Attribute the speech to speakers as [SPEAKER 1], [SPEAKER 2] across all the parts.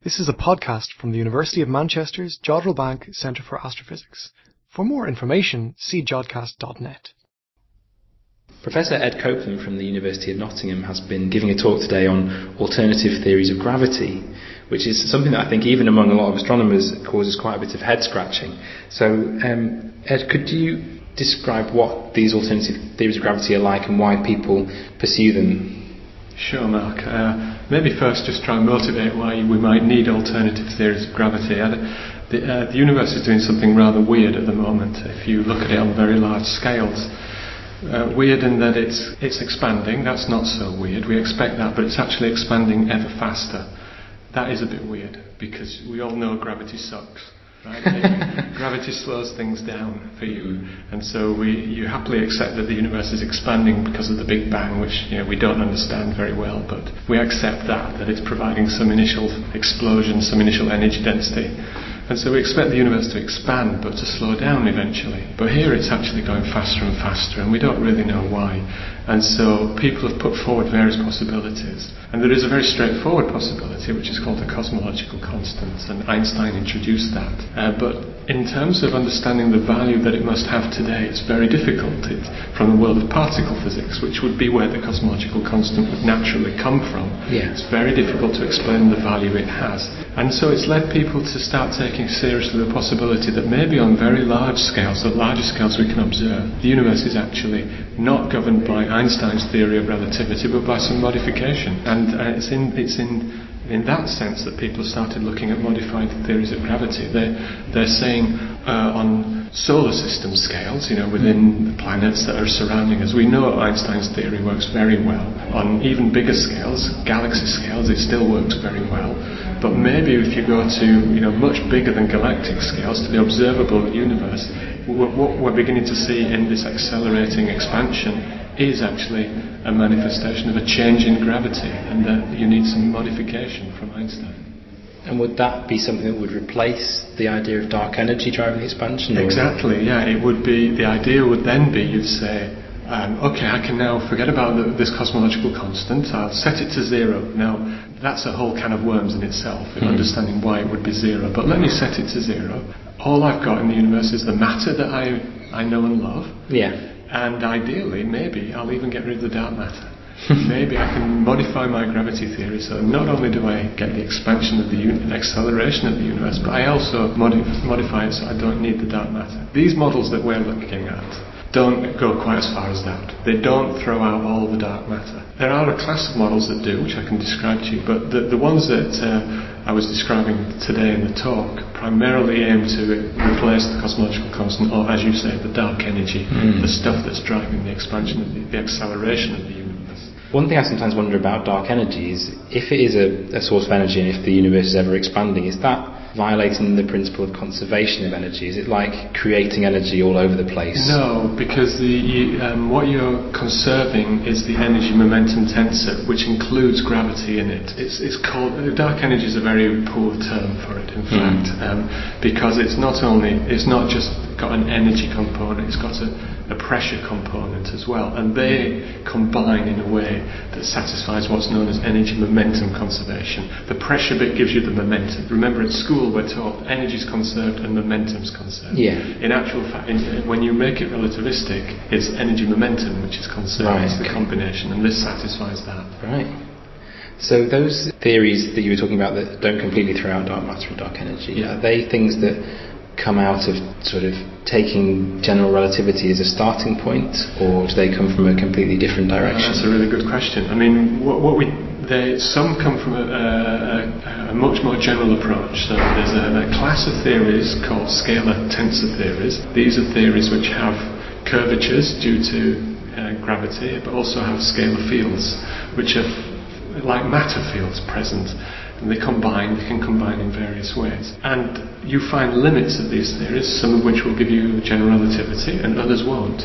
[SPEAKER 1] This is a podcast from the University of Manchester's Jodrell Bank Centre for Astrophysics. For more information, see jodcast.net.
[SPEAKER 2] Professor Ed Copeland from the University of Nottingham has been giving a talk today on alternative theories of gravity, which is something that I think even among a lot of astronomers causes quite a bit of head scratching. So, Ed, could you describe what these alternative theories of gravity are like and why people pursue them?
[SPEAKER 3] Sure, Mark. Maybe first just try and motivate why we might need alternative theories of gravity. The universe is doing something rather weird at the moment if you look at it on very large scales. Weird in that it's expanding. That's not so weird. We expect that, but it's actually expanding ever faster. That is a bit weird because we all know gravity sucks. Right? Gravity slows things down for you, and so you happily accept that the universe is expanding because of the Big Bang, which we don't understand very well, but we accept that it's providing some initial explosion, some initial energy density. And so we expect the universe to expand, but to slow down eventually. But here it's actually going faster and faster, and we don't really know why. And so people have put forward various possibilities. And there is a very straightforward possibility, which is called the cosmological constant, and Einstein introduced that. But in terms of understanding the value that it must have today, it's very difficult. It's from the world of particle physics, which would be where the cosmological constant would naturally come from.
[SPEAKER 2] Yeah.
[SPEAKER 3] It's very difficult to explain the value it has. And so it's led people to start taking seriously the possibility that maybe on very large scales, the largest scales we can observe, the universe is actually not governed by Einstein's theory of relativity, but by some modification. And it's in that sense that people started looking at modified theories of gravity. They're saying on solar system scales, within the planets that are surrounding us, we know Einstein's theory works very well. On even bigger scales, galaxy scales, it still works very well. But maybe if you go to much bigger than galactic scales, to the observable universe, what we're beginning to see in this accelerating expansion is actually a manifestation of a change in gravity, and that you need some modification from Einstein.
[SPEAKER 2] And would that be something that would replace the idea of dark energy driving expansion?
[SPEAKER 3] Exactly, yeah. It would be, the idea would then be, you'd say, okay, I can now forget about this cosmological constant, I'll set it to zero. Now, that's a whole can of worms in itself, in understanding why it would be zero. But let me set it to zero. All I've got in the universe is the matter that I know and love.
[SPEAKER 2] Yeah.
[SPEAKER 3] And ideally, maybe, I'll even get rid of the dark matter. Maybe I can modify my gravity theory so not only do I get the expansion of the acceleration of the universe, but I also modify it so I don't need the dark matter. These models that we're looking at don't go quite as far as that. They don't throw out all the dark matter. There are a class of models that do, which I can describe to you, but the ones that I was describing today in the talk primarily aim to replace the cosmological constant, or as you say, the dark energy, the stuff that's driving the expansion of the acceleration of the universe.
[SPEAKER 2] One thing I sometimes wonder about dark energy is if it is a source of energy and if the universe is ever expanding, is that violating the principle of conservation of energy? Is it like creating energy all over the place?
[SPEAKER 3] No, because what you're conserving is the energy momentum tensor, which includes gravity in it. It's called, dark energy is a very poor term for it, in fact, because it's not just got an energy component, it's got a pressure component as well, and they combine in a way that satisfies what's known as energy momentum conservation. The pressure bit gives you the momentum. Remember, at school we're taught energy's conserved and momentum's conserved.
[SPEAKER 2] Yeah.
[SPEAKER 3] In actual fact, when you make it relativistic, it's energy momentum which is conserved.
[SPEAKER 2] Right.
[SPEAKER 3] It's the combination, and this satisfies that.
[SPEAKER 2] Right. So those theories that you were talking about that don't completely throw out dark matter and dark energy, are they things that come out of sort of taking general relativity as a starting point, or do they come from a completely different direction?
[SPEAKER 3] That's a really good question. I mean, some come from a much more general approach. So there's a class of theories called scalar tensor theories. These are theories which have curvatures due to gravity, but also have scalar fields, which are like matter fields present. And they can combine in various ways. And you find limits of these theories, some of which will give you general relativity and others won't.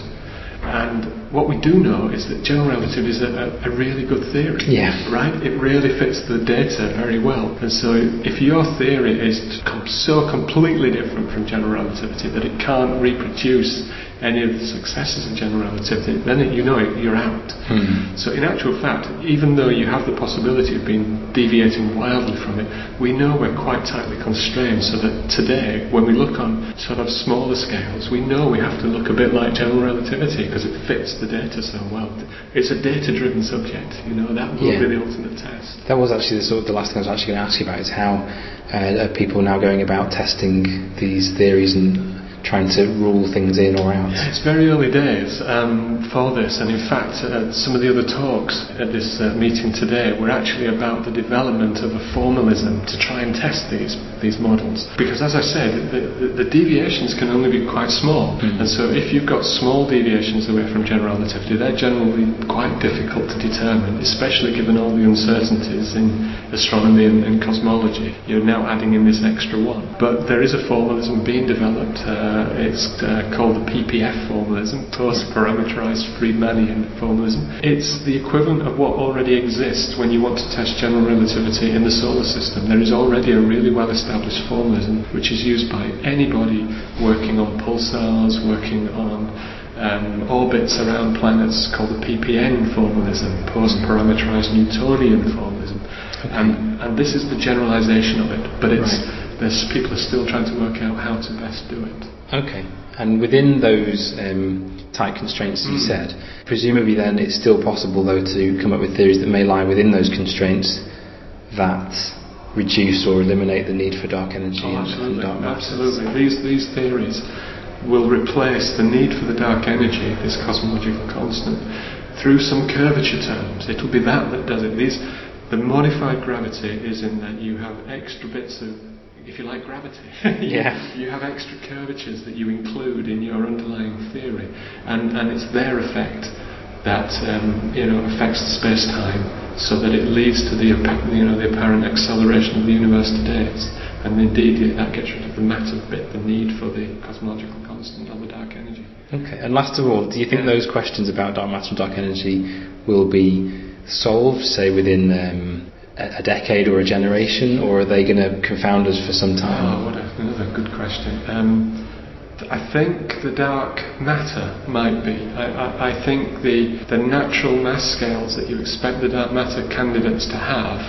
[SPEAKER 3] And what we do know is that general relativity is a really good theory.
[SPEAKER 2] Yeah.
[SPEAKER 3] Right? It really fits the data very well. And so if your theory is so completely different from general relativity that it can't reproduce any of the successes of general relativity, then you're out. So in actual fact, even though you have the possibility of deviating wildly from it, we know we're quite tightly constrained, so that today, when we look on sort of smaller scales, we know we have to look a bit like general relativity because it fits the data so well. It's a data-driven subject, that will be the ultimate test.
[SPEAKER 2] That was actually the last thing I was actually going to ask you about, is how are people now going about testing these theories and trying to rule things in or out?
[SPEAKER 3] It's very early days for this, and in fact some of the other talks at this meeting today were actually about the development of a formalism to try and test these models, because as I said, the deviations can only be quite small, and so if you've got small deviations away from general relativity, they're generally quite difficult to determine, especially given all the uncertainties in astronomy and cosmology. You're now adding in this extra one, but there is a formalism being developed. It's called the PPF formalism, post-parameterized Friedmanian formalism. It's the equivalent of what already exists when you want to test general relativity in the solar system. There is already a really well-established formalism which is used by anybody working on pulsars, working on orbits around planets, called the PPN formalism, post-parameterized Newtonian formalism. And this is the generalization of it, but people are still trying to work out how to best do it.
[SPEAKER 2] Okay. And within those tight constraints you said, presumably then it's still possible though to come up with theories that may lie within those constraints that reduce or eliminate the need for dark energy and dark matter.
[SPEAKER 3] Absolutely. These theories will replace the need for the dark energy, this cosmological constant, through some curvature terms. It'll be that does it. The modified gravity is in that you have extra bits of, if you like, gravity. You have extra curvatures that you include in your underlying theory, and it's their effect that affects the space-time, so that it leads to the apparent acceleration of the universe today. And indeed, that gets rid of the matter bit, the need for the cosmological constant or the dark energy.
[SPEAKER 2] Okay. And last of all, do you think those questions about dark matter and dark energy will be solved, say, within a decade or a generation, or are they going to confound us for some time?
[SPEAKER 3] Another good question. I think the dark matter might be. I think the natural mass scales that you expect the dark matter candidates to have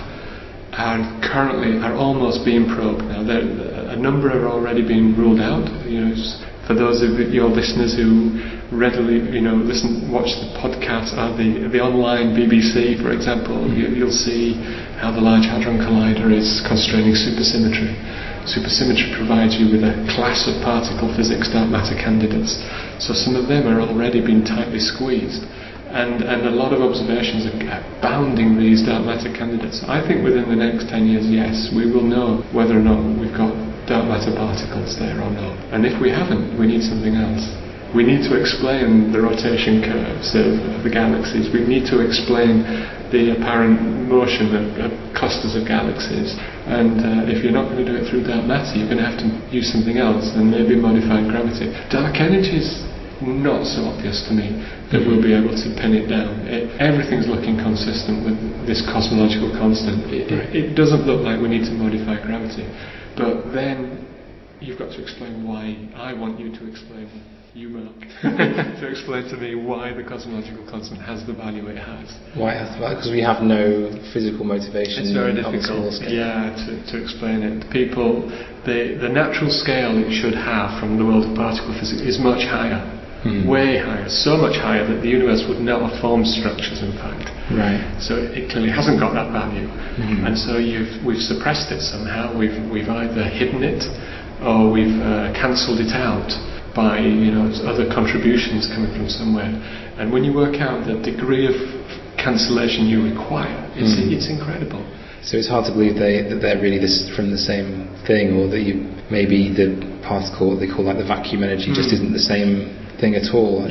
[SPEAKER 3] are almost being probed now. A number are already being ruled out. For those of your listeners who readily, watch the podcast or the online BBC, for example, you'll see how the Large Hadron Collider is constraining supersymmetry. Supersymmetry provides you with a class of particle physics dark matter candidates. So some of them are already being tightly squeezed. And a lot of observations are bounding these dark matter candidates. I think within the next 10 years, yes, we will know whether or not we've got dark matter particles there or not. And if we haven't, we need something else. We need to explain the rotation curves of the galaxies. We need to explain the apparent motion of clusters of galaxies. And if you're not going to do it through dark matter, you're going to have to use something else, and maybe modified gravity. Dark energy is not so obvious to me that we'll be able to pin it down. Everything's looking consistent with this cosmological constant. It doesn't look like we need to modify gravity. But then you've got to explain why. I want you to explain, Mark, to explain to me why the cosmological constant has the value it has.
[SPEAKER 2] Why it has the value? Because we have no physical motivation.
[SPEAKER 3] It's very difficult, to explain it. People, the natural scale it should have from the world of particle physics is much higher. Way higher, so much higher that the universe would not have formed structures, in fact.
[SPEAKER 2] Right.
[SPEAKER 3] So it clearly hasn't got that value, and so we've suppressed it somehow. We've either hidden it, or we've cancelled it out by other contributions coming from somewhere. And when you work out the degree of cancellation you require, it's incredible.
[SPEAKER 2] So it's hard to believe that they're really from the same thing, or that maybe the particle, what they call like the vacuum energy, just isn't the same thing at all.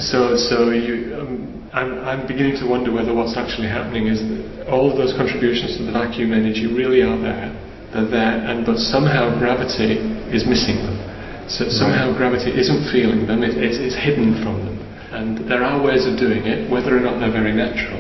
[SPEAKER 2] I'm beginning to wonder whether what's actually happening is that all of those contributions to the vacuum energy really are there. They're there, but somehow gravity is missing them. So somehow gravity isn't feeling them, it's hidden from them. And there are ways of doing it, whether or not they're very natural.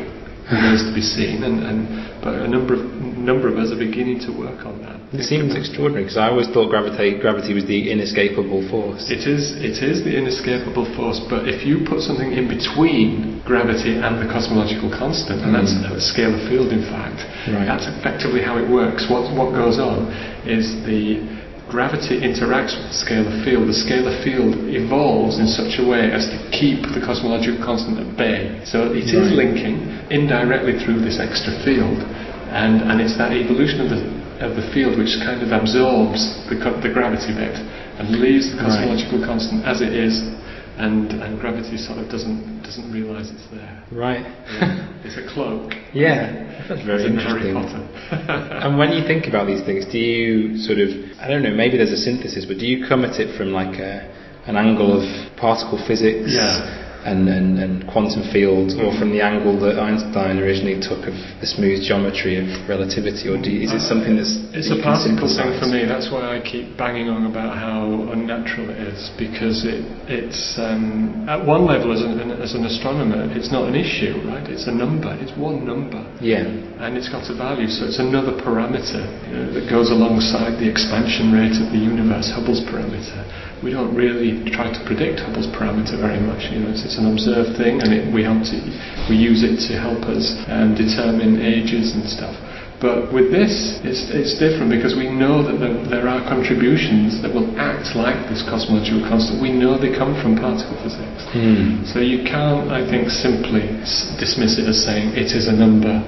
[SPEAKER 3] remains to be seen, but a number of us are beginning to work on that.
[SPEAKER 2] It seems extraordinary, because I always thought gravity was the inescapable force.
[SPEAKER 3] It is the inescapable force, but if you put something in between gravity and the cosmological constant, and that's a scalar field in fact, that's effectively how it works. What goes on is the gravity interacts with the scalar field. The scalar field evolves in such a way as to keep the cosmological constant at bay. So it is linking indirectly through this extra field, and it's that evolution of the field which kind of absorbs the gravity bit and leaves the cosmological constant as it is, and gravity sort of doesn't realise it's there.
[SPEAKER 2] Right.
[SPEAKER 3] Yeah. It's a cloak.
[SPEAKER 2] Yeah, that's very interesting.
[SPEAKER 3] Harry Potter.
[SPEAKER 2] And when you think about these things, do you sort of, I don't know, maybe there's a synthesis, but do you come at it from like an angle of particle physics? And quantum fields, or from the angle that Einstein originally took of the smooth geometry of relativity, or is it something that's...
[SPEAKER 3] It's a particle thing for me. That's why I keep banging on about how unnatural it is, because it's at one level as an astronomer it's not an issue, right? It's a number, it's one number, and it's got a value, so it's another parameter that goes alongside the expansion rate of the universe, Hubble's parameter. We don't really try to predict Hubble's parameter very much. It's an observed thing, and we use it to help us determine ages and stuff. But with this, it's different, because we know that there are contributions that will act like this cosmological constant. We know they come from particle physics. So you can't, I think, simply dismiss it as saying it is a number.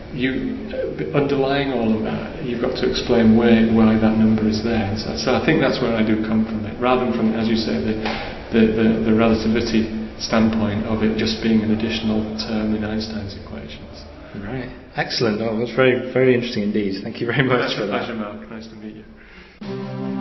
[SPEAKER 3] Underlying all of that, you've got to explain why that number is there. So I think that's where I do come from it, rather than from, as you say, the relativity standpoint of it just being an additional term in Einstein's equations.
[SPEAKER 2] Right. Excellent. Oh, that's very, very interesting indeed. Thank you very much for that.
[SPEAKER 3] Pleasure, Mark. Nice to meet you.